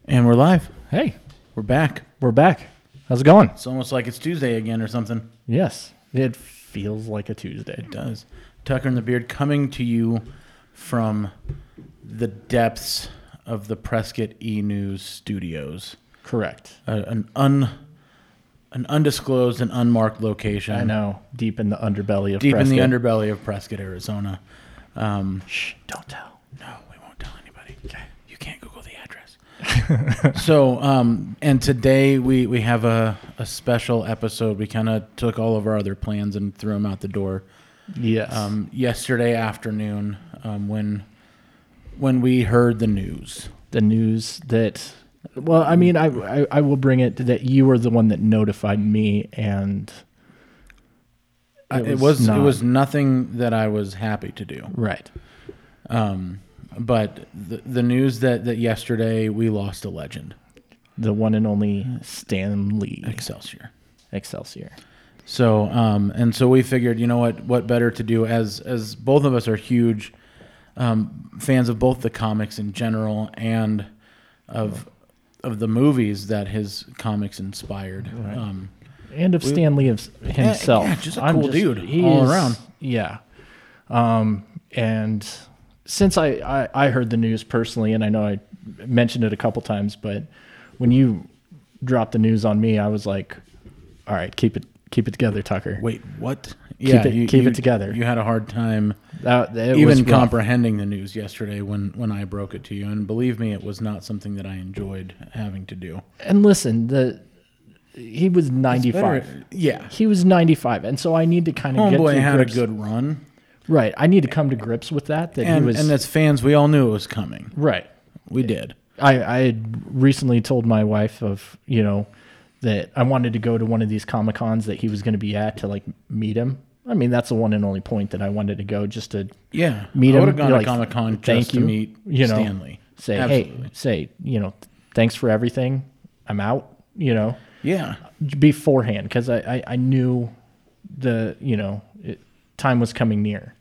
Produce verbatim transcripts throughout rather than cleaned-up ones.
And we're live. Hey, We're back. we're back. How's it going? It's almost like it's Tuesday again or something. Yes, it feels like a Tuesday. It does. Tucker and the Beard coming to you from the depths of the Prescott E-News studios. Correct. Uh, an un, an undisclosed and unmarked location. I know, deep in the underbelly of Deep Prescott. in the underbelly of Prescott, Arizona. Um, Shh, don't tell. no, we won't tell anybody. Okay. You can't Google the address. so, um, and today we, we have a, a special episode. We kind of took all of our other plans and threw them out the door. Yes. Um, yesterday afternoon, um, when when we heard the news. the news that, well, I mean, I, I I will bring it that you were the one that notified me, and It was it was, not, it was nothing that I was happy to do. right. Um, but the the news that, that yesterday we lost a legend, The one and only Stan Lee, Excelsior. Excelsior. So um, and so we figured, you know what, what better to do as as both of us are huge um, fans of both the comics in general and of of the movies that his comics inspired. Right. Um, And of Stan Lee of- himself. yeah, just a I'm cool dude he all is- around. Yeah. Um, and since I, I, I heard the news personally, and I know I mentioned it a couple times, but when you dropped the news on me, I was like, all right, keep it keep it together, Tucker. Wait, what? Keep yeah, it- you, keep you- it together. You had a hard time That, it even was rough. comprehending the news yesterday when, when I broke it to you. And believe me, it was not something that I enjoyed having to do. And listen, the he was It's ninety-five. better- Yeah. He was ninety-five, and so I need to kind of get Homeboy to had grips. a good run. Right, I need to come to grips with that. That And, he was and as fans, we all knew it was coming. right. We did. I, I had recently told my wife of, you know, that I wanted to go to one of these Comic Cons that he was going to be at to like meet him. I mean, that's the one and only point that I wanted to go, just to Yeah. meet I him. would have gone You're to like, Comic Con thank just to you. meet You know, Stanley. say, Absolutely. hey, say, you know, thanks for everything. I'm out, you know, Yeah. beforehand, because I, I, I knew the, you know, it, time was coming near.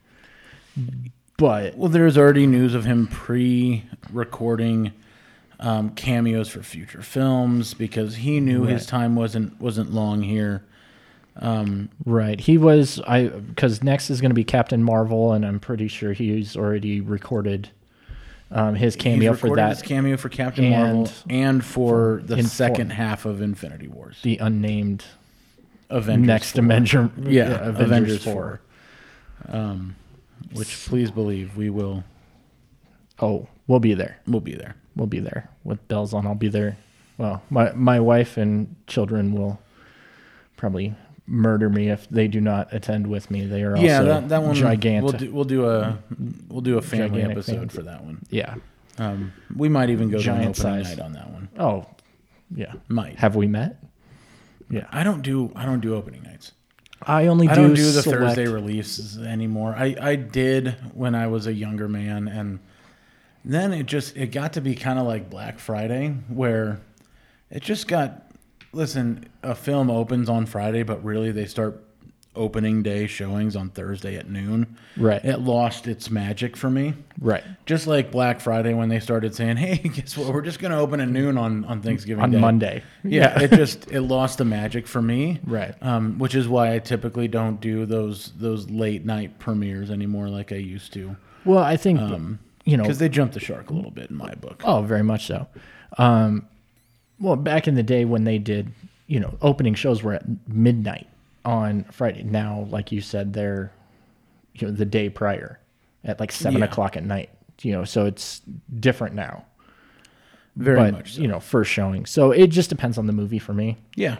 But Well, there's already news of him pre-recording um, cameos for future films because he knew his Right. time wasn't wasn't long here. Um, right, he was I because next is going to be Captain Marvel, and I'm pretty sure he's already recorded um, his cameo he's for recorded that. his cameo for Captain and Marvel and for the in second for- half of Infinity Wars. the unnamed Avengers next four. Avenger, Yeah, Avengers, Avengers four. four. Um, which please believe we will Oh, we'll be there. we'll be there. We'll be there with bells on. I'll be there. Well, my my wife and children will probably murder me if they do not attend with me. They are Yeah, also that that one gigantic. We'll do we'll do a we'll do a family Gigantic episode fans. for that one. Yeah. Um, we might even go Giant to an opening size. night on that one. Oh, yeah. Might. Have we met? Yeah. I don't do I don't do opening nights. I only do. I don't do the select- Thursday releases anymore. I, I did when I was a younger man, and then it just it got to be kind of like Black Friday, where it just got. Listen, a film opens on Friday, but really they start opening day showings on Thursday at noon. Right. It lost its magic for me. Right. Just like Black Friday when they started saying, "Hey, guess what? We're just going to open at noon on, on Thanksgiving On Day." Monday. Yeah, it just it lost the magic for me. Right. Um, which is why I typically don't do those those late night premieres anymore like I used to. Well, I think Um, you know. Because they jumped the shark a little bit in my book. Oh, very much so. Um, well, back in the day when they did, you know, opening shows were at midnight on Friday. Now, like you said, they're, you know, the day prior at like seven Yeah. o'clock at night. You know, so it's different now. Very but, much so. you know, first showing. So it just depends on the movie for me. Yeah.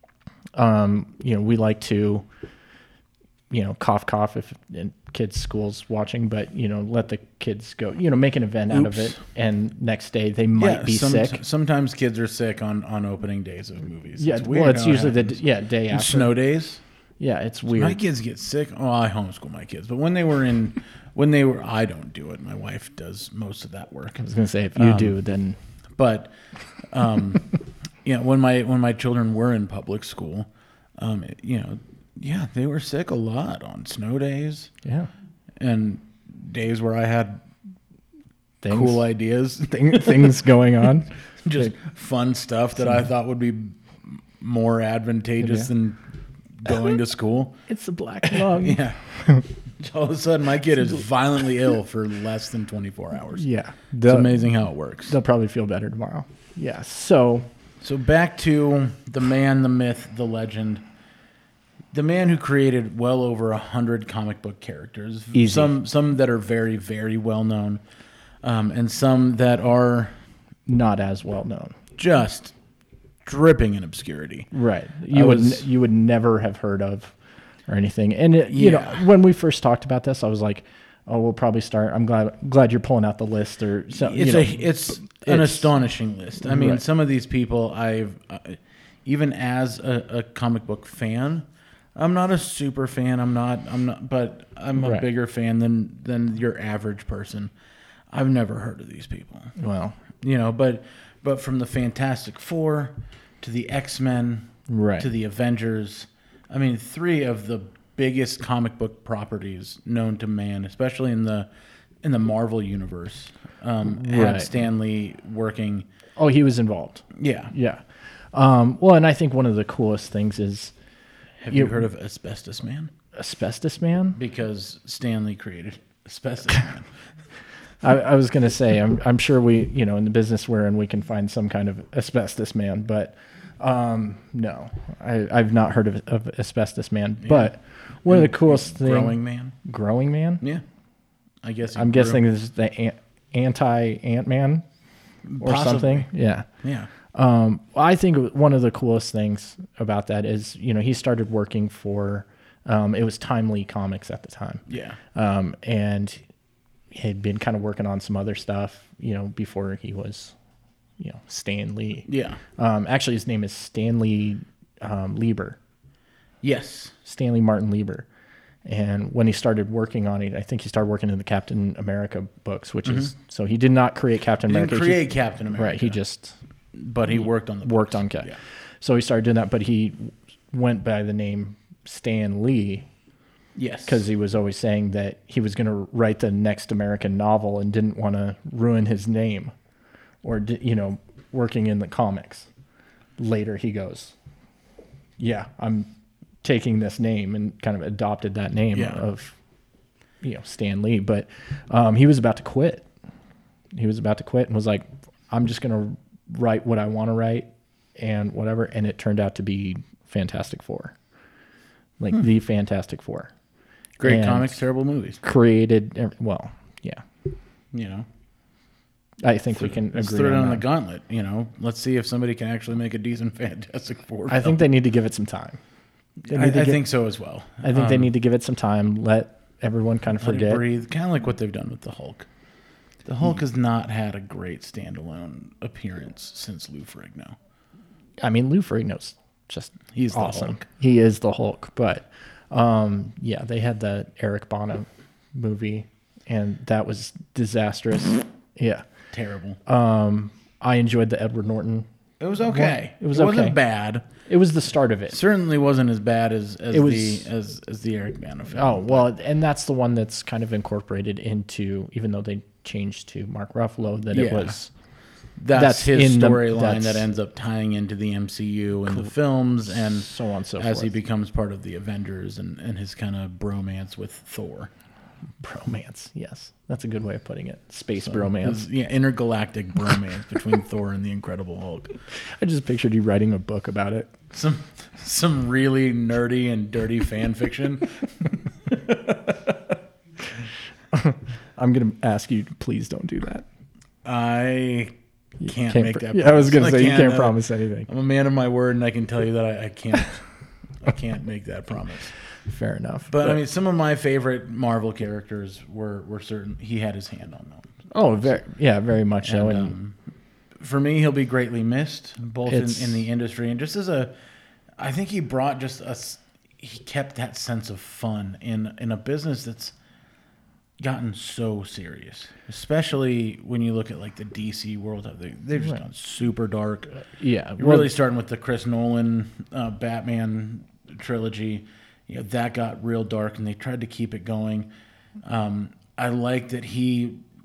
Um, you know, we like to, you know, cough, cough if in kids' school's watching, but, you know, let the kids go, you know, make an event out of Oops. it. And next day they might yeah, be some- sick. Sometimes kids are sick on, on opening days of movies. Yeah, It's weird well, it's how it usually the happens. yeah day And after. snow days. Yeah, it's My weird. kids get sick. Oh, I homeschool my kids, but when they were in, when they were, I don't do it. My wife does most of that work. I was gonna say if you Um, do, then But, um, you know, when my when my children were in public school, um, you know, yeah, they were sick a lot on snow days yeah, and days where I had things, cool ideas, thing, things going on. just fun stuff that I thought would be more advantageous Yeah. than going to school. It's a black lung. Yeah. All of a sudden, my kid is violently ill for less than twenty-four hours. Yeah. It's They'll- amazing how it works. They'll probably feel better tomorrow. Yeah. So, So back to the man, the myth, the legend. The man who created well over a hundred comic book characters. Easy. Some some that are very, very well known. Um, and some that are not as well known. just dripping in obscurity. Right. You I would was- n- you would never have heard of or anything. And it, you know, Yeah. when we first talked about this, I was like, "Oh, we'll probably start. I'm glad glad you're pulling out the list or so." It's you know, a it's an it's- astonishing list. I mean, Right. some of these people I've uh, even as a, a comic book fan, I'm not a super fan. I'm not. I'm not. But I'm a Right. bigger fan than than your average person. I've never heard of these people. well, You know, but but from the Fantastic Four to the X-Men right. to the Avengers, I mean, three of the biggest comic book properties known to man, especially in the in the Marvel universe, um, had Right. Stan Lee working. Oh, he was involved. Yeah. Yeah. Um, well, and I think one of the coolest things is Have you, You- heard of Asbestos Man? Asbestos Man. Because Stan Lee created Asbestos Man. I, I was going to say, I'm, I'm sure we, you know, in the business we're in, we can find some kind of asbestos man, but um, no, I, I've not heard of, of asbestos man. But one of the coolest things, Growing Man. growing man. Yeah. I guess. he I'm grew- guessing this is the an, anti Ant Man or Possibly. something. Yeah. Yeah. Um, I think one of the coolest things about that is, you know, he started working for, um, it was Timely Comics at the time. Yeah. Um, and had been kind of working on some other stuff, you know, before he was, you know, Stan Lee. Yeah. Um, actually, his name is Stanley um, Lieber, Yes. Stanley Martin Lieber. And when he started working on it, I think he started working in the Captain America books, which is so he did not create Captain He America. didn't He- create Captain America. right. He just But he worked on the worked books. on Cap. Yeah. So he started doing that, but he went by the name Stan Lee Yes. because he was always saying that he was going to write the next American novel and didn't want to ruin his name or, di- you know, working in the comics. Later he goes, yeah, I'm taking this name and kind of adopted that name Yeah. of, you know, Stan Lee. But um, he was about to quit. He was about to quit and was like, I'm just going to write what I want to write and whatever. And it turned out to be Fantastic Four. Like the Fantastic Four. Great and comics, terrible movies. Created, well, yeah. You know. I think we can Let's agree throw it on on the that. gauntlet. You know, let's see if somebody can actually make a decent Fantastic Four. I think they need to give it some time. They I, need to I give- think so as well. I think they Um, need to give it some time. Let everyone kind of let it forget. breathe, kind of like what they've done with the Hulk. The Hulk has not had a great standalone appearance since Lou Ferrigno. I mean, Lou Ferrigno's just He's the awesome. Hulk. He is the Hulk. But um, yeah, they had the Eric Bana movie, and that was disastrous. Yeah. Terrible. Um, I enjoyed the Edward Norton. It was okay. It was It wasn't okay. bad. It was the start of it. Certainly wasn't as bad as, as It was- the as, as the Eric Bana film. Oh, well, and that's the one that's kind of incorporated into, even though they changed to Mark Ruffalo, that it Yeah. was. that's, that's his in the- storyline that's- that ends up tying into the M C U and the films, and so on and so as he forth. becomes part of the Avengers and, and his kind of bromance with Thor. Bromance, yes. That's a good way of putting it. Space So, bromance. his, yeah, intergalactic bromance between Thor and the Incredible Hulk. I just pictured you writing a book about it. Some some really nerdy and dirty fan fiction. I'm going to ask you, please don't do that. I can't, make pr- that. Yeah, I was going to promise. say, you can't uh, promise anything. I'm a man of my word, and I can tell you that I, I can't. I can't make that promise. Fair enough. But I mean, some of my favorite Marvel characters were were certain he had his hand on them. oh, very, yeah, very much so. And, And um, for me, he'll be greatly missed, both in, It's- in the industry and just as a. I think he brought just a. s- He kept that sense of fun in in a business that's gotten so serious, especially when you look at like the D C world. They, they've just Right. gone super dark. yeah, You're well, really starting with the Chris Nolan uh, Batman trilogy. You know, that got real dark, and they tried to keep it going. Um, I like that he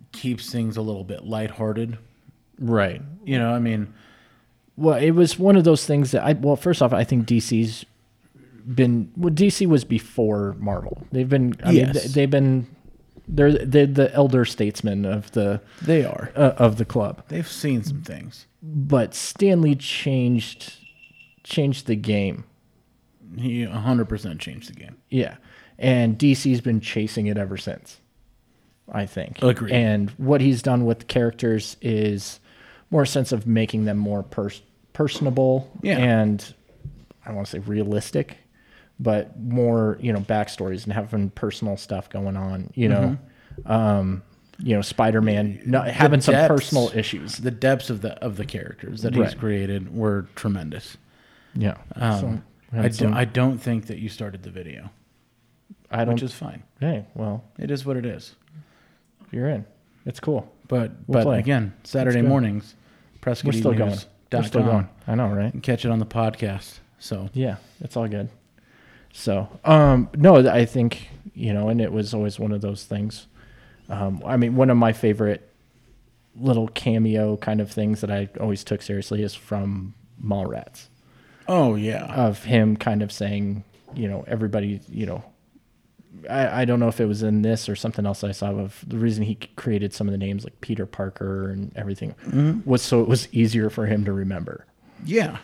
keeps things a little bit lighthearted. Right. You know, I mean, Well, it was one of those things that I, well, first off, I think D C's been, well, D C was before Marvel. They've been, I Yes. mean, they- they've been, they're, they're the elder statesmen of the, they are. uh, of the club. They've seen some things. But Stanley changed, changed the game. He one hundred percent changed the game. Yeah. And D C's been chasing it ever since, I think. Agreed. And what he's done with the characters is more a sense of making them more pers- personable Yeah. and I don't want to say realistic, but more, you know, backstories and having personal stuff going on, you know. Mm-hmm. Um, you know, Spider-Man not, having some depths- personal issues. The depths of the of the characters that he's Right. created were tremendous. Yeah. Um, So, I, had do, some- I don't think that you started the video, I don't, which is fine. hey, well, It is what it is. you're in. It's cool. But We'll but play. again, Saturday good. mornings, Prescott We're still going. We're still going. I know, right? You can catch it on the podcast. So Yeah, it's all good. So, um, no, I think, you know, and it was always one of those things. Um, I mean, one of my favorite little cameo kind of things that I always took seriously is from Mallrats, oh yeah, of him kind of saying, you know, everybody, you know, I, I don't know if it was in this or something else I saw of the reason he created some of the names like Peter Parker and everything was so it was easier for him to remember. yeah.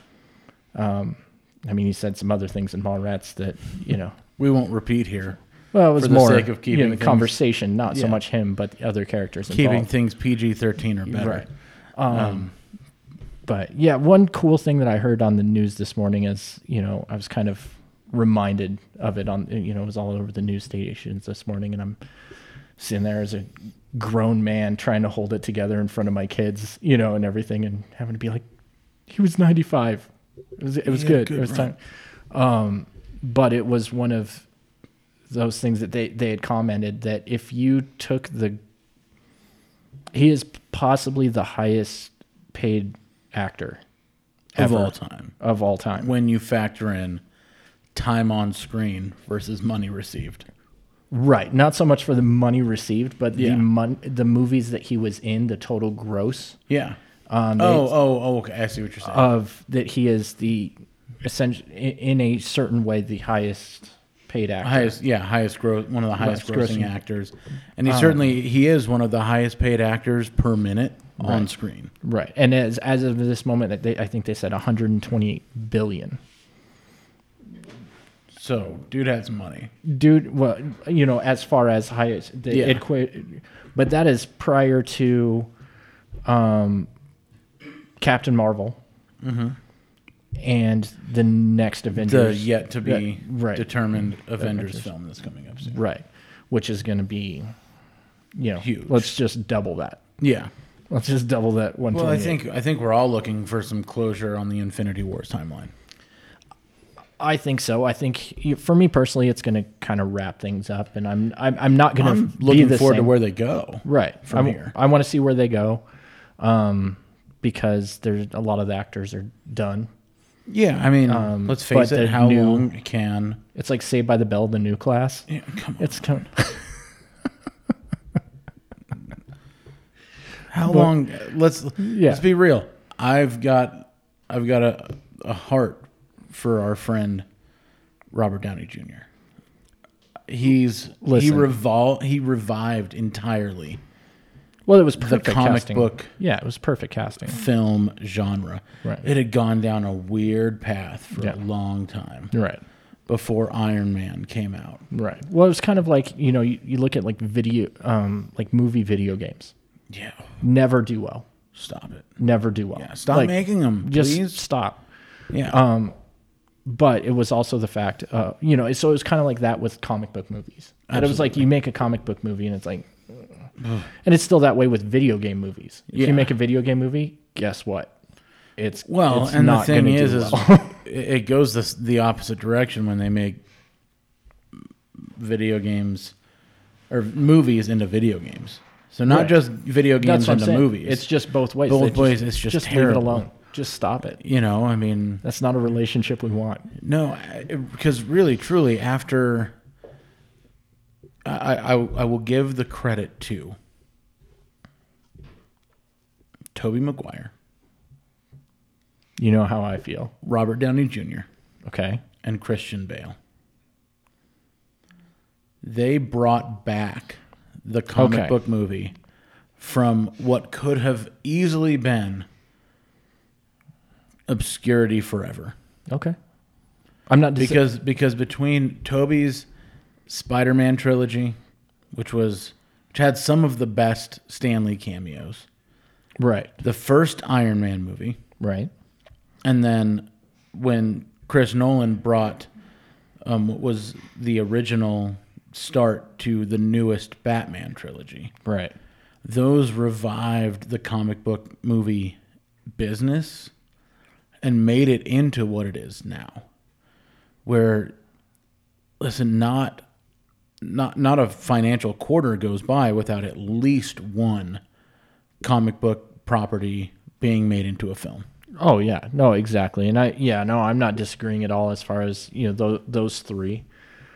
I mean, he said some other things in Mallrats that, you know, We won't repeat here. well, it was For the more sake of you keeping know, the things- conversation, not so Yeah. much him, but the other characters Keeping involved. things P G thirteen or better. Right. Um, but yeah, one cool thing that I heard on the news this morning is, you know, I was kind of reminded of it on, you know, it was all over the news stations this morning, and I'm sitting there as a grown man trying to hold it together in front of my kids, you know, and everything, and having to be like, he was ninety-five. It was, it was He had a good. good It was run. time. Um, but it was one of those things that they, they had commented that if you took the, he is possibly the highest paid actor Of ever, all time. of all time. When you factor in time on screen versus money received. Right. Not so much for the money received, but Yeah. the mon- the movies that he was in, the total gross Yeah. um, Oh, oh, oh, okay. I see what you're saying. of that he is the essential in a certain way the highest paid actor. highest, yeah, highest gross, one of the highest Highest grossing grossing. actors, and he certainly he is one of the highest paid actors per minute on Right. screen. Right. And as as of this moment, they, I think they said one hundred twenty-eight billion. So, dude has money. Dude, well, you know, as far as highest, the Yeah. equi- but that is prior to um, Captain Marvel and the next The Avengers. yet to be that- right. determined Avengers, Avengers. film that's coming up soon. Right. Which is going to be, you know, Huge. let's just double that. Yeah. Let's just double that one. Well, I think I think we're all looking for some closure on the Infinity Wars timeline. I think so. I think you- for me personally, it's going to kind of wrap things up, and I'm I'm, I'm not going I'm to be looking the forward to same. where they go. right from I, here. I want to see where they go, um, because there's a lot of the actors are done. Yeah, I mean, Um, let's but face it. the How new- long can? It's like Saved by the Bell, the new class. Yeah, come on. It's coming. How long? Let's Yeah. let's be real. I've got I've got a a heart for our friend Robert Downey Junior He's he Listen. revol he revived entirely Well, it was the perfect comic casting. book Yeah, it was perfect casting. film genre. Right. It had gone down a weird path for Yeah. a long time Right. before Iron Man came out. Right. Well, it was kind of like, you know, you, you look at like video, um, like movie video games. Yeah, Never do well. stop it. Never do well. Yeah, stop Like, making them, Just please. stop. Yeah, Um, but it was also the fact, uh, you know, so it was kind of like that with comic book movies. And it was like you make a comic book movie and it's like, and it's still that way with video game movies. If Yeah. you make a video game movie, guess what? It's well, it's and the not thing gonna is, do is well. it it goes the the opposite direction when they make video games or movies into video games. So not Right. just video games That's what I'm into saying. movies. It's just both ways. Both They ways, it's just just leave terrible. it alone. Just stop it. you know, I mean, That's not a relationship we want. no, because really, truly, after I, I I will give the credit to Tobey Maguire, You know how I feel. Robert Downey Junior, Okay. and Christian Bale. They brought back the comic Okay. book movie from what could have easily been obscurity forever. Okay. I'm not dis- Because because between Tobey's Spider-Man trilogy, which was which had some of the best Stan Lee cameos, right. the first Iron Man movie, Right. and then when Chris Nolan brought um, what was the original start to the newest Batman trilogy, Right. those revived the comic book movie business and made it into what it is now. Where, listen, not not not a financial quarter goes by without at least one comic book property being made into a film. Oh yeah, no, exactly, and I yeah, no, I'm not disagreeing at all as far as you know those those three.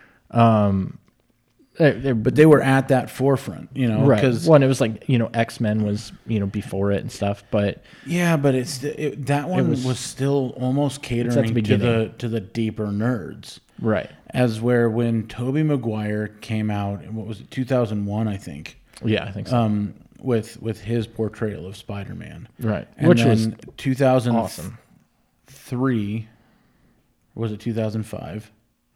Um, they're, they're, But they were at that forefront, you know, right. because One, it was like you know X-Men was you know before it and stuff, but yeah, but it's it, that one was- was, still almost the catering to the beginning. to the deeper nerds. right, As where when Tobey Maguire came out, in what was it, two thousand one, I think, yeah, I think so. um, with with his portrayal of Spider-Man, right, and which then was two thousand awesome. three, or was it two thousand five?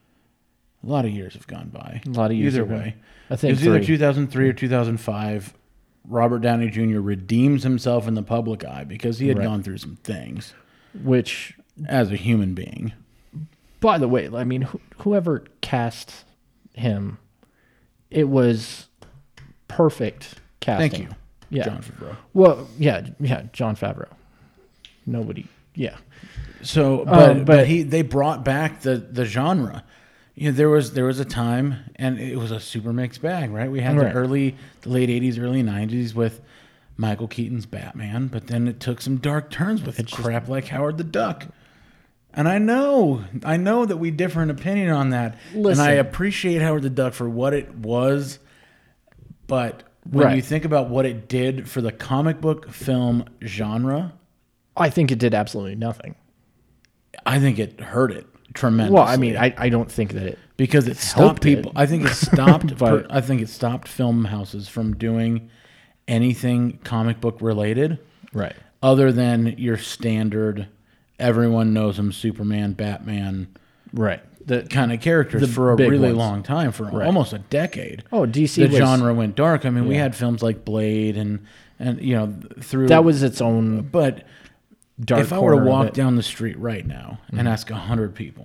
A lot of years have gone by. A lot of years Either have gone- way, I it think was either three. two thousand three or two thousand five. Robert Downey Junior redeems himself in the public eye because he had Right. gone through some things Which, as a human being. by the way, I mean, wh- whoever cast him, it was perfect casting. Thank you, Yeah. John Favreau. Well, yeah, yeah, John Favreau. Nobody, yeah. So, but, Um, but but- he they brought back the the genre. You know, there was there was a time, and it was a super mixed bag, right? We had Right. the early, the late eighties, early nineties with Michael Keaton's Batman, but then it took some dark turns with crap like Howard the Duck. And I know, I know that we differ in opinion on that, Listen. and I appreciate Howard the Duck for what it was, but when Right. you think about what it did for the comic book film genre, I think it did absolutely nothing. I think it hurt it tremendously. Well, I mean, I, I don't think that it. because it helped stopped it. people. I think it stopped. But- per, I think it stopped film houses from doing anything comic book related, Right. other than your standard. Everyone knows them: Superman, Batman, Right. The, kind of characters The for a big really ones. long time, for Right. almost a decade. oh, D C The was, genre went dark. I mean, we Yeah. had films like Blade and and you know through that was its own But dark if I were to corner of walk it. down the street right now and Mm-hmm. ask a hundred people,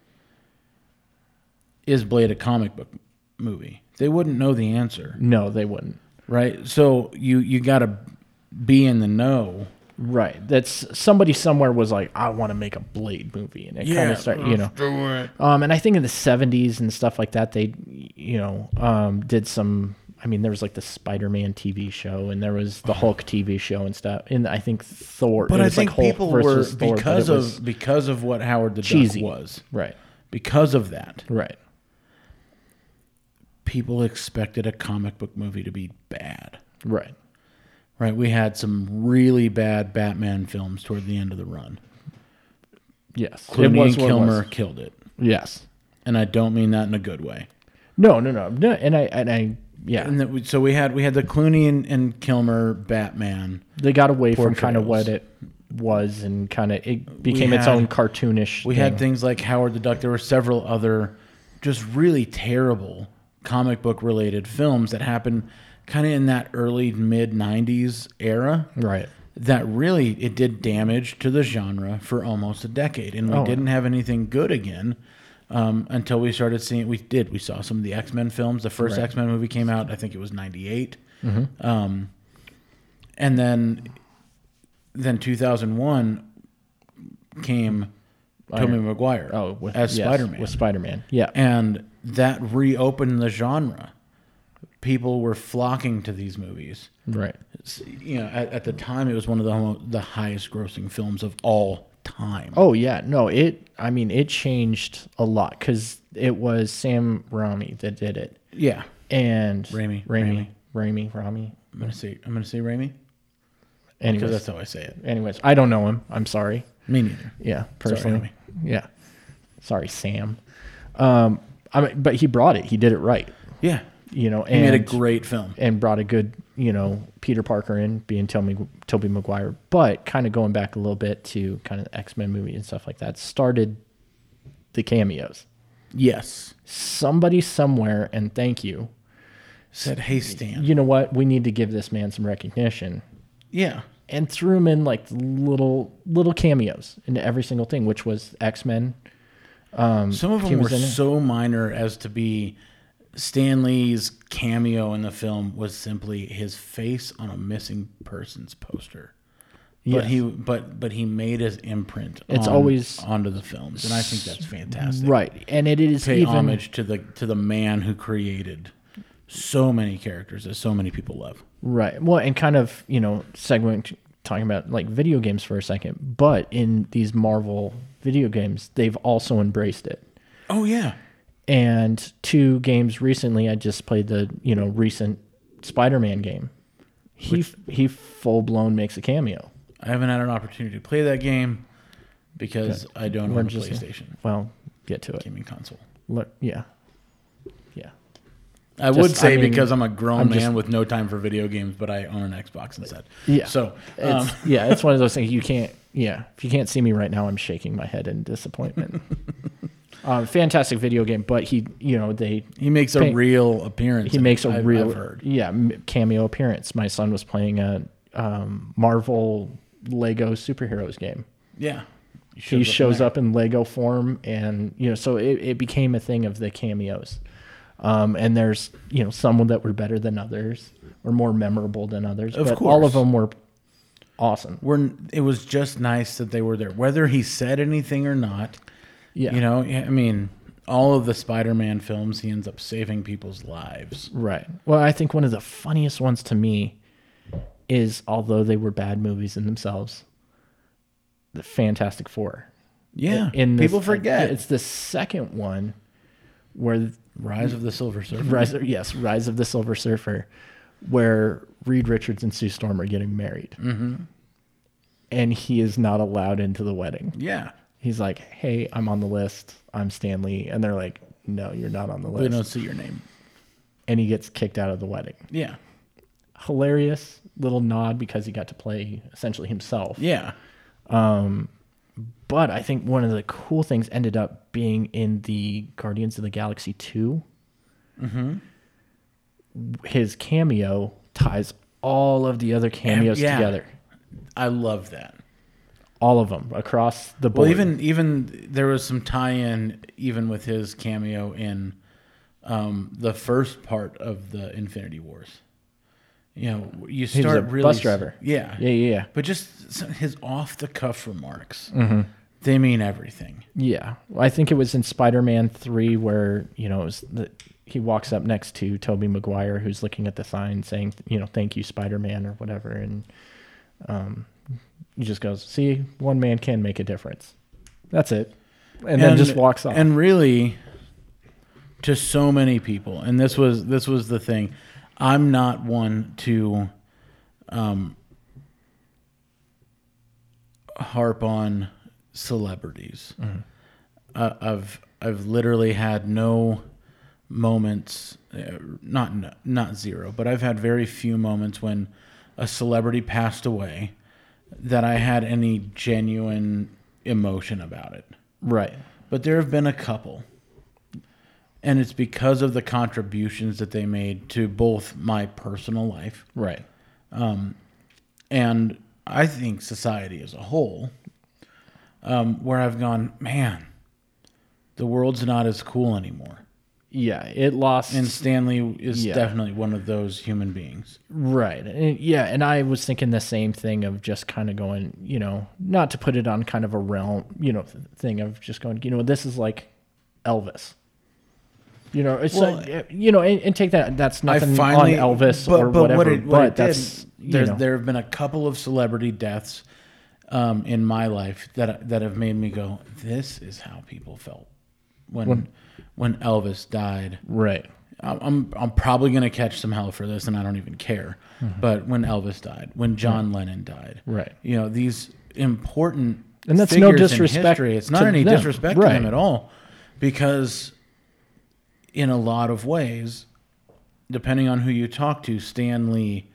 is Blade a comic book movie? They wouldn't know the answer, No, they wouldn't. right? So you you got to be in the know. Right. That's somebody somewhere was like, I want to make a Blade movie, and it kind of started, you know. Um, and I think in the seventies and stuff like that, they, you know, um, did some. I mean, there was like the Spider-Man T V show, and there was the Hulk T V show and stuff. And I think Thor. But it I was think like Hulk people were versus Thor, but because it of was because of what Howard the cheesy. Duck was. right, Because of that, right, people expected a comic book movie to be bad. right. Right? We had some really bad Batman films toward the end of the run. Yes, Clooney it was and what it Kilmer was. killed it, Yes. and I don't mean that in a good way. No, no, no, no. And I, and I, yeah, And that we, so we had we had the Clooney and, and Kilmer Batman. they got away from kind of portrayals. what it was, and kind of it became We its had- own cartoonish. We thing. had things like Howard the Duck. There were several other just really terrible comic book related films that happened kind of in that early mid nineties era. right. That really it did damage to the genre for almost a decade, and we Oh. didn't have anything good again um, until we started seeing. We did. We saw some of the X-Men films. The first Right. X-Men movie came out, I think it was ninety-eight, Mm-hmm. um, and then then two thousand one came Tobey Iron- Maguire Oh, with, as yes, Spider-Man, with Spider-Man. Yeah, and that reopened the genre. People were flocking to these movies. right. You know, at, at the time, it was one of the mo- the highest grossing films of all time. Oh yeah, no, it. I mean, it changed a lot because it was Sam Raimi that did it, Yeah, and Raimi, Raimi, Raimi, Raimi. I'm gonna say I'm gonna say Raimi. Anyways, because that's how I say it. anyways, I don't know him. I'm sorry. Me neither. Yeah, Sorry, personally. homie. Yeah. Sorry, Sam. Um, I mean, but he brought it. He did it right. Yeah. You know, He and made a great film. and brought a good, you know, Peter Parker in, being Tobey, Tobey Maguire. But kind of going back a little bit to kind of the X-Men movie and stuff like that, started the cameos. Yes. Somebody somewhere, and thank you, Said, hey, Stan. you know what? We need to give this man some recognition. Yeah. And threw him in like little little cameos into every single thing, which was X-Men. Um, Some of he them were was in it. so minor as to be Stan Lee's cameo in the film was simply his face on a missing persons poster. But Yes. he but but he made his imprint It's on- always- onto the films, and I think that's fantastic. Right. And it is Pay even homage to the to the man who created so many characters that so many people love. right. Well, and kind of, you know, segueing talking about like video games for a second, but in these Marvel video games, they've also embraced it. Oh yeah. And two games recently, I just played the, you know, recent Spider-Man game. He he full blown makes a cameo. I haven't had an opportunity to play that game because I don't We're own a just- PlayStation Well, get to it. gaming console. Look, yeah, yeah. I Just- would say I mean, because I'm a grown I'm man just- with no time for video games, but I own an Xbox instead. Yeah. So, It's, um, yeah, it's one of those things you can't. Yeah, if you can't see me right now, I'm shaking my head in disappointment. um, fantastic video game, but he, you know, they he makes a Paint- real appearance. he in makes it, a I've- real I've heard. yeah m- cameo appearance. My son was playing a um, Marvel Lego superheroes game. Yeah. He shows up in Lego form, and you know, so it, it became a thing of the cameos. Um, and there's, you know, some that were better than others or more memorable than others, Of but all course. of them were awesome. We're, it was just nice that they were there, whether he said anything or not. Yeah. You know, I mean, all of the Spider-Man films, he ends up saving people's lives. Right. Well, I think one of the funniest ones to me is, although they were bad movies in themselves, the Fantastic Four. Yeah. In this- people forget. It's the second one where Rise of the Silver Surfer. Rise, yes, Rise of the Silver Surfer, where Reed Richards and Sue Storm are getting married, mm-hmm. and he is not allowed into the wedding. Yeah. He's like, "Hey, I'm on the list. I'm Stan Lee," and they're like, "No, you're not on the We list." don't see your name. And he gets kicked out of the wedding. Yeah. Hilarious little nod because he got to play essentially himself. Yeah. But I think one of the cool things ended up being in the Guardians of the Galaxy two. Mm-hmm. His cameo ties all of the other cameos yeah. together. I love that. All of them across the board. Well, even even there was some tie-in even with his cameo in um, the first part of the Infinity Wars. You know, you He was start a really bus driver. Yeah, Yeah, yeah, yeah. But just some- his off-the-cuff remarks, Mm-hmm. they mean everything. Yeah. Well, I think it was in Spider-Man three where, you know, it was the, he walks up next to Tobey Maguire, who's looking at the sign saying, you know, "Thank you, Spider-Man," or whatever. And um, he just goes, "See, one man can make a difference." That's it. And, then just walks off. And really, to so many people, and this was this was the thing. I'm not one to um, harp on celebrities. Mm-hmm. Uh, I've I've literally had no moments, uh, not not zero, but I've had very few moments when a celebrity passed away that I had any genuine emotion about it. Right. But there have been a couple. And it's because of the contributions that they made to both my personal life Right. and I think society as a whole, um, where I've gone, man, the world's not as cool anymore. Yeah. It lost. And Stanley is Yeah. definitely one of those human beings. Right. And, yeah. And I was thinking the same thing of just kind of going, you know, not to put it on kind of a realm, you know, th- thing of just going, you know, this is like Elvis. You know, it's Well, like, you know, and, and take that. That's nothing I finally, on Elvis but, or but whatever. What it, what but it did, that's you there's, know, there have been a couple of celebrity deaths um, in my life that that have made me go, this is how people felt when When- when Elvis died. right. I'm I'm probably gonna catch some hell for this, and I don't even care. Mm-hmm. But when Elvis died, when John right. Lennon died, right? You know, these important and that's no disrespect. In history. It's not any them. disrespect right. to them at all, because in a lot of ways, depending on who you talk to, Stan Lee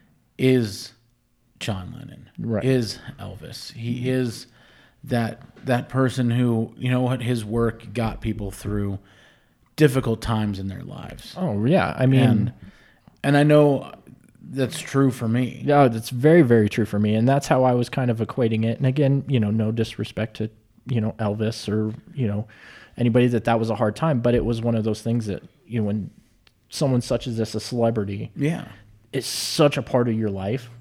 is John Lennon, right. is Elvis. He is that that person who, you know what, his work got people through difficult times in their lives. Oh yeah, I mean, and, and I know that's true for me. Yeah, that's very, very true for me, and that's how I was kind of equating it. And again, you know, no disrespect to, you know, Elvis or, you know, anybody that that was a hard time, but it was one of those things that, you know, when someone such as this, a celebrity, yeah, is such a part of your life,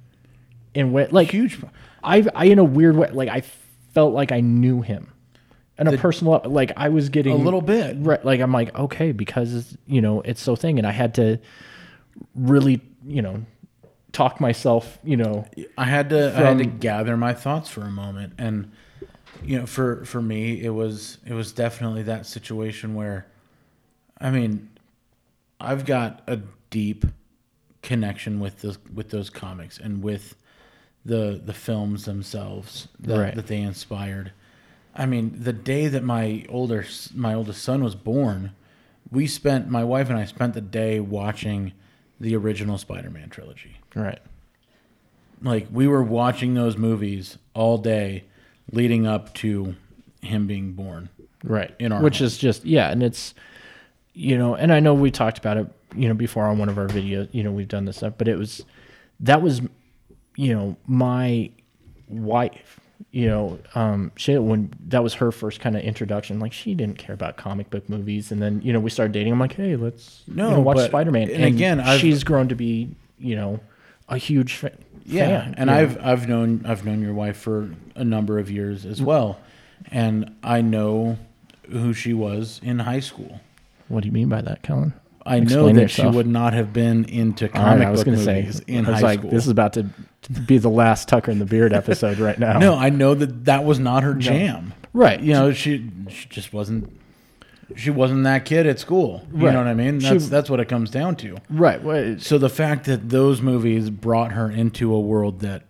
in what like huge. I, I in a weird way, like I felt like I knew him. And a personal, like I was getting a little bit, right? Like I'm like, okay, because you know it's so thing, and I had to really, you know, talk myself, you know. I had to, from, I had to gather my thoughts for a moment, and you know, for for me, it was it was definitely that situation where, I mean, I've got a deep connection with those with those comics and with the the films themselves that, right. that they inspired. I mean, the day that my older my oldest son was born, we spent my wife and I spent the day watching the original Spider-Man trilogy. Right. Like we were watching those movies all day leading up to him being born. Right. In our Which home. is just yeah, and it's you know, and I know we talked about it, you know, before on one of our videos, you know, we've done this stuff, but it was that was you know, my wife You know, um, she when that was her first kind of introduction. Like she didn't care about comic book movies, and then you know we started dating. I'm like, hey, let's no you know, watch but, Spider-Man. And, and again, I've, she's grown to be you know a huge fa- yeah, fan. and know? I've I've known I've known your wife for a number of years as well, and I know who she was in high school. What do you mean by that, Kellen? I Explain know that yourself. she would not have been into comic right, I was book gonna movies say, in I was high like, school. This is about to be the last Tucker in the Beard episode right now. No, I know that that was not her jam. Right. You know, she she just wasn't she wasn't that kid at school. You Right. know what I mean? That's She- that's what it comes down to. Right. Well, So the fact that those movies brought her into a world that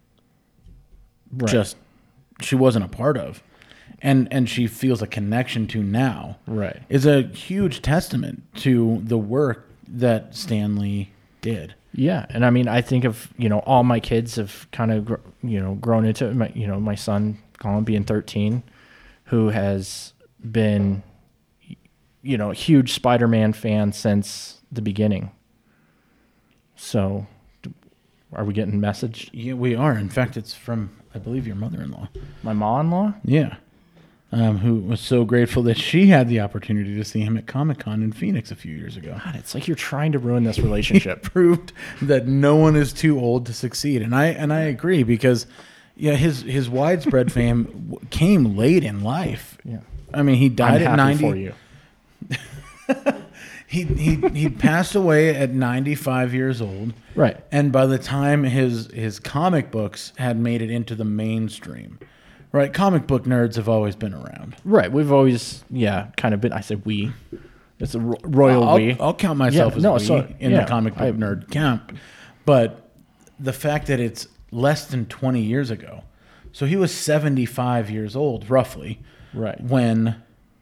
right. just she wasn't a part of, and and she feels a connection to now, Right. is a huge testament to the work that Stan Lee did. Yeah, and I mean, I think of you know all my kids have kind of gr- you know grown into it. My, you know my son Colin being thirteen, who has been you know a huge Spider-Man fan since the beginning. So, are we getting messaged? Yeah, we are. In fact, it's from I believe your mother-in-law. My mom-in-law? Yeah. Um, who was so grateful that she had the opportunity to see him at Comic-Con in Phoenix a few years ago. God, it's like you're trying to ruin this relationship. Proved that no one is too old to succeed, and I and I agree because, yeah, his his widespread fame w- came late in life. Yeah, I mean, he died I'm at happy ninety. for you. he he he passed away at ninety-five years old. Right. And by the time his his comic books had made it into the mainstream. Right, comic book nerds have always been around. Right, we've always, yeah, kind of been. I said we. It's a ro- royal I'll, we. I'll count myself Yeah, as no, we so- in yeah, the comic book I- nerd camp. But the fact that it's less than twenty years ago, so he was seventy-five years old, roughly, Right. when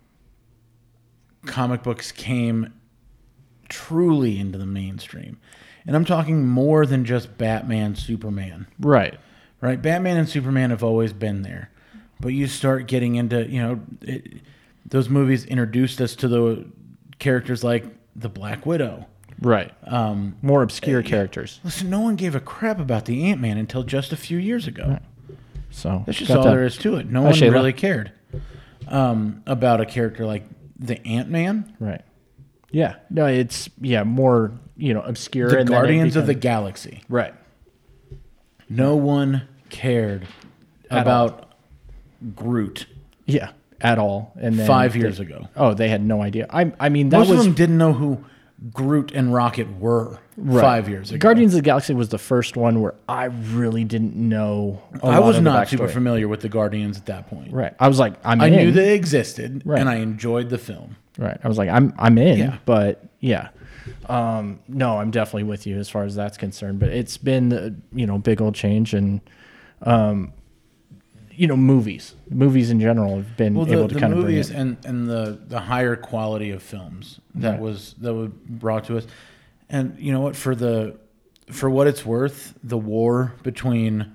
comic books came truly into the mainstream. And I'm talking more than just Batman, Superman. Right. Right, Batman and Superman have always been there, but you start getting into, you know, it, those movies introduced us to the characters like the Black Widow. Right. Um, More obscure characters. listen, no one gave a crap about the Ant-Man until just a few years ago. Right. So That's just got all that. there is to it. No Hi, one Shayla. really cared um, about a character like the Ant-Man, Right. Yeah. No, it's yeah more you know obscure. the and then it Guardians of the become- Galaxy. Right. No one cared At about Groot Yeah. At all. And then five years they- ago. Oh, they had no idea. I I mean that Most was of them didn't know who Groot and Rocket were right. five years ago. Guardians of the Galaxy was the first one where I really didn't know. A I lot was of the not super backstory. familiar with the Guardians at that point. Right. I was like, I'm I in. knew they existed, Right. and I enjoyed the film. Right. I was like, I'm I'm in, Yeah. but yeah. Um, no, I'm definitely with you as far as that's concerned. But it's been, uh, you know, big old change, and um, you know, movies, movies in general have been Well, the, able to the kind of bring movies it. and, and the, the higher quality of films that Right. was that was brought to us, and you know what, for the for what it's worth, the war between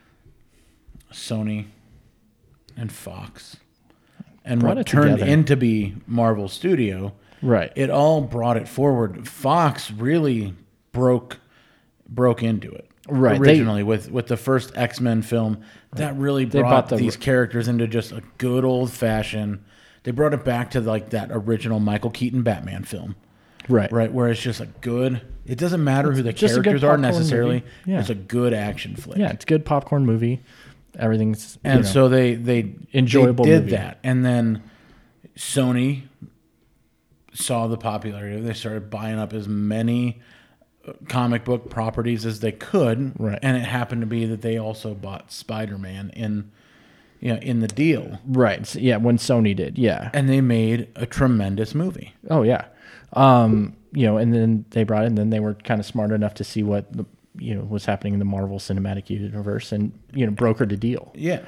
Sony and Fox and Brought what it turned together. into be Marvel Studio, Right. it all brought it forward. Fox really broke broke into it. Right, they- Originally with, with the first X-Men film, that really They brought brought the- these characters into just a good old fashioned. They brought it back to like that original Michael Keaton Batman film, Right. right? Where it's just a good. It doesn't matter who the just a good characters are popcorn necessarily. movie. Yeah. It's a good action flick. Yeah, it's a good popcorn movie. Everything's you And know, so they they Enjoyable they did movie. that, and then Sony saw the popularity. They started buying up as many uh, comic book properties as they could, Right. And it happened to be that they also bought Spider-Man in, you know, in the deal, right. So, yeah, when Sony did, yeah. and they made a tremendous movie. Oh yeah. Um, you know, and then they brought it, and then they were kind of smart enough to see what the, you know was happening in the Marvel Cinematic Universe, and you know brokered a deal. Yeah,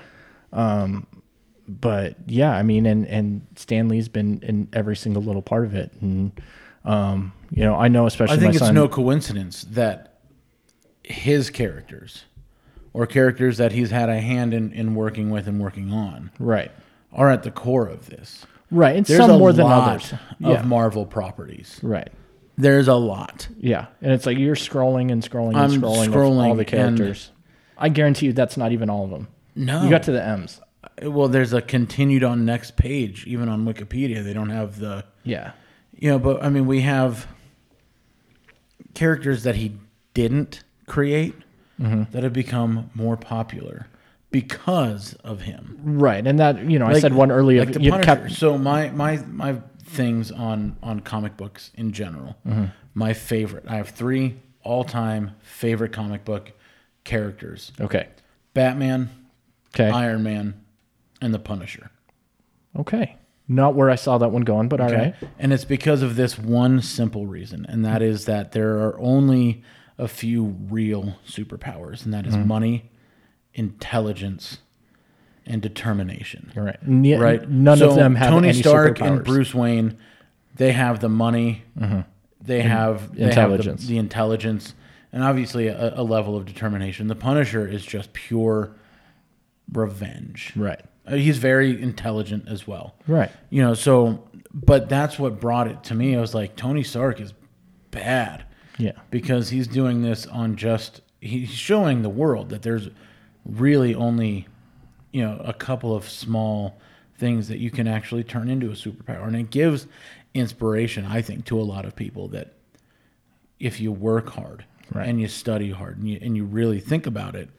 But yeah, I mean, and and Stan Lee's been in every single little part of it, and um, you know, I know especially I think my it's son, no coincidence that his characters, or characters that he's had a hand in, in working with and working on, right, are at the core of this. right, and There's some a more than lot others. of Yeah, Marvel properties. right. There's a lot. Yeah, and it's like you're scrolling and scrolling and I'm scrolling, of scrolling all the and- characters. I guarantee you that's not even all of them. No, You got to the M's. well. There's a continued on next page, even on Wikipedia. They don't have the, Yeah, you know. But I mean, we have characters that he didn't create Mm-hmm. that have become more popular because of him. right. And that you know, I Like- said one earlier. like the you Punisher. kept- So my my my things on on comic books in general. Mm-hmm. My favorite. I have three all time favorite comic book characters: okay, Batman, okay, Iron Man, and the Punisher. okay. Not where I saw that one going, but all right. And it's because of this one simple reason, and that is that there are only a few real superpowers, and that is money, intelligence, and determination. You're right. N- Right? None So of them have Tony any Stark and superpowers. Bruce Wayne, they have the money, they have they intelligence. have the, the intelligence, and obviously a, a level of determination. The Punisher is just pure revenge. Right. Uh, He's very intelligent as well. Right. You know, so, but that's what brought it to me. I was like, Tony Stark is bad Yeah. because he's doing this on just, he's showing the world that there's really only, you know, a couple of small things that you can actually turn into a superpower. And it gives inspiration, I think, to a lot of people that if you work hard Right. and you study hard and you, and you really think about it,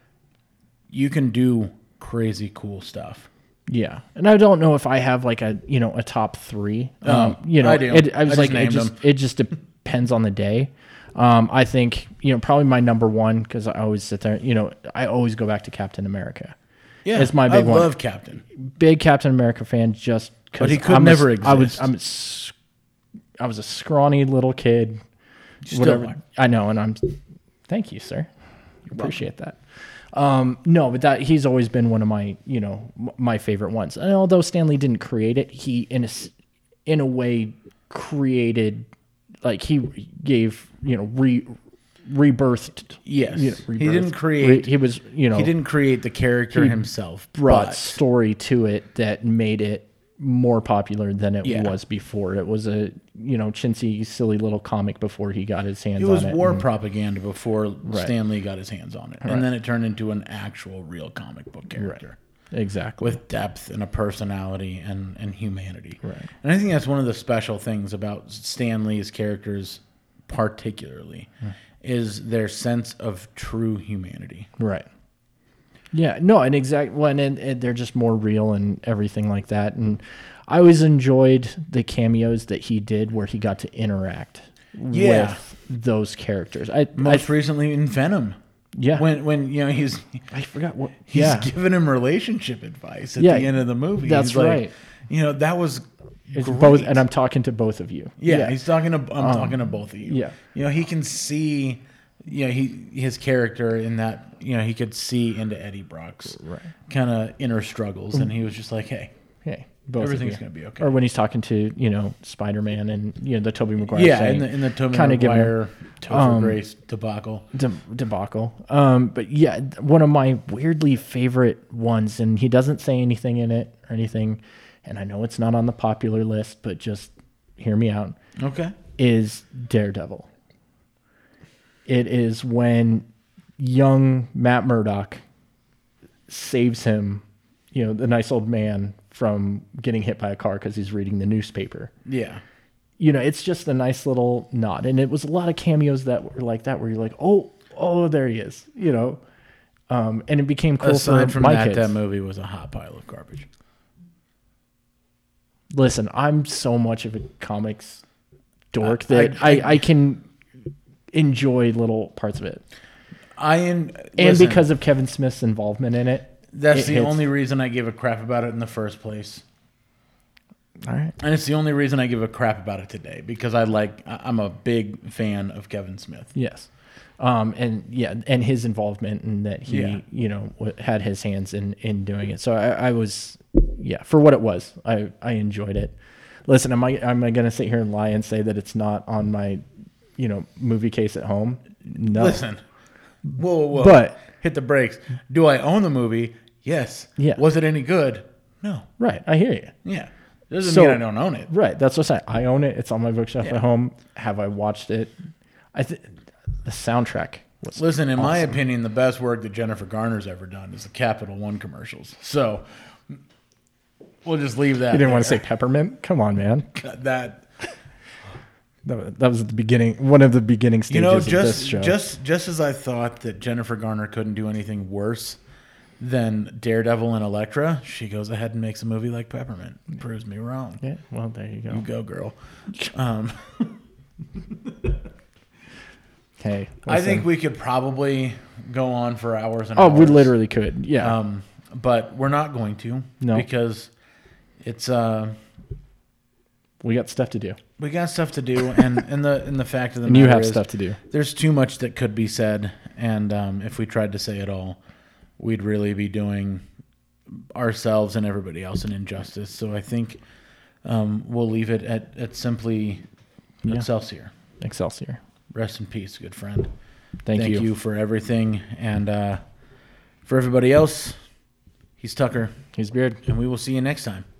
you can do crazy cool stuff. Yeah, and I don't know if I have like a you know a top three. Um, Oh, you know, I do. It, I I was just like, it named just them. it just depends on the day. Um, I think you know probably my number one because I always sit there. You know, I always go back to Captain America. Yeah, It's my I big one. love Captain. Big Captain America fan, just because But he could never I was exist. I'm a s- I was a scrawny little kid. Still whatever. are. I know, and I'm. Thank you, sir. Appreciate that. Um, no, but that he's always been one of my, you know, m- my favorite ones. And although Stanley didn't create it, he in a s- in a way created, like he gave, you know, re rebirthed. Yes, you know, he rebirthed. didn't create. Re- he was, you know, he didn't create the character he himself. brought but story to it that made it more popular than it Yeah. was before. It was a, you know, chintzy, silly little comic before he got his hands it was on it. war and- propaganda before Stan Lee got his hands on it, Right. and then it turned into an actual, real comic book character Exactly. with depth and a personality and and humanity. Right. And I think that's one of the special things about Stan Lee's characters, particularly, is their sense of true humanity. Right. Yeah, no, and exact well, and, and they're just more real and everything like that. And I always enjoyed the cameos that he did where he got to interact Yeah. with those characters. I, I Most recently in Venom. Yeah. When when you know he's I forgot what. he's yeah. giving him relationship advice at Yeah, the end of the movie. that's He's like, right. You know, that was It's great. both, and I'm talking to both of you. Yeah, he's talking to. I'm um, talking to both of you. Yeah. You know, he can see. You know, he his character in that. You know, he could see into Eddie Brock's right. kind of inner struggles, and he was just like, "Hey, hey, both everything's gonna be okay." Or when he's talking to you know Spider-Man and you know the Tobey Maguire. Yeah, saying, in the in the Tobey kinda Maguire Topher um, Grace debacle. De- debacle. Um, but yeah, one of my weirdly favorite ones, and he doesn't say anything in it or anything, and I know it's not on the popular list, but just hear me out. Okay. Is Daredevil. It is when young Matt Murdock saves him, you know, the nice old man from getting hit by a car because he's reading the newspaper. Yeah. You know, it's just a nice little nod. And it was a lot of cameos that were like that, where you're like, oh, oh, there he is, you know. Um, and it became cool Aside for from my that, kids. that movie was a hot pile of garbage. Listen, I'm so much of a comics dork Uh, that I- I, I, I can enjoy little parts of it. I in, And listen, because of Kevin Smith's involvement in it. that's it the hits. only reason I give a crap about it in the first place. All right. And it's the only reason I give a crap about it today, because I like I- I'm a big fan of Kevin Smith. Yes. Um, and yeah, and his involvement in that he, Yeah. you know, w- had his hands in, in doing it. So I, I was, yeah, for what it was, I, I enjoyed it. Listen, am I, am I going to sit here and lie and say that it's not on my, you know, movie case at home? No. Listen, whoa, whoa, whoa. But- hit the brakes. Do I own the movie? Yes. Yeah. Was it any good? No. Right. I hear you. Yeah. Doesn't So- mean I don't own it. Right. That's what I'm saying. I own it. It's on my bookshelf Yeah. at home. Have I watched it? I think the soundtrack was Listen, in my awesome. opinion, the best work that Jennifer Garner's ever done is the Capital One commercials. So we'll just leave that. You didn't want to there. say peppermint? Come on, man. that. That that was the beginning, one of the beginning stages You know, of this just show. just just as I thought that Jennifer Garner couldn't do anything worse than Daredevil and Elektra, she goes ahead and makes a movie like Peppermint. Proves me wrong. Yeah, well, there you go. You go, girl. Um, Hey, I listen. think we could probably go on for hours and Oh, hours. we literally could. Yeah. Um, but we're not going to. No. Because it's uh, we got stuff to do. we got stuff to do, and and the and the fact of the And matter you have is, stuff to do. there's too much that could be said, and um, if we tried to say it all, we'd really be doing ourselves and everybody else an injustice. So I think um, we'll leave it at, at simply Yeah. Excelsior. Excelsior. Rest in peace, good friend. Thank, Thank you. you for everything. And uh, for everybody else, he's Tucker, He's Beard. and we will see you next time.